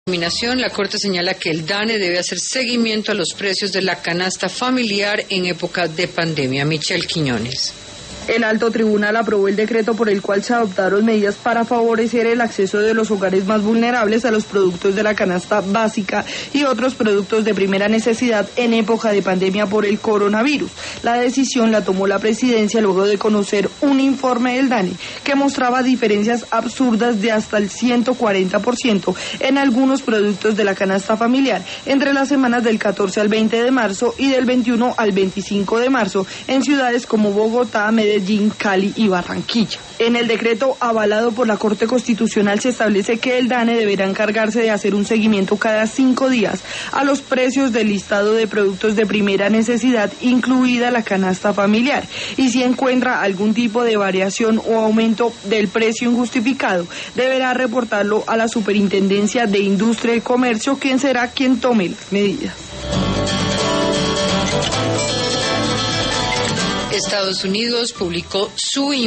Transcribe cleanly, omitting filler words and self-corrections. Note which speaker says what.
Speaker 1: La Corte señala que el DANE debe hacer seguimiento a los precios de la canasta familiar en época de pandemia. Michelle Quiñones.
Speaker 2: El alto tribunal aprobó el decreto por el cual se adoptaron medidas para favorecer el acceso de los hogares más vulnerables a los productos de la canasta básica y otros productos de primera necesidad en época de pandemia por el coronavirus. La decisión la tomó la presidencia luego de conocer un informe del DANE que mostraba diferencias absurdas de hasta el 140% en algunos productos de la canasta familiar entre las semanas del 14 al 20 de marzo y del 21 al 25 de marzo en ciudades como Bogotá, Medellín, Cali y Barranquilla. En el decreto avalado por la Corte Constitucional se establece que el DANE deberá encargarse de hacer un seguimiento cada 5 días a los precios del listado de productos de primera necesidad, incluida la canasta familiar, y si encuentra algún tipo de variación o aumento del precio injustificado, deberá reportarlo a la Superintendencia de Industria y Comercio, quien será quien tome las medidas.
Speaker 1: Estados Unidos publicó su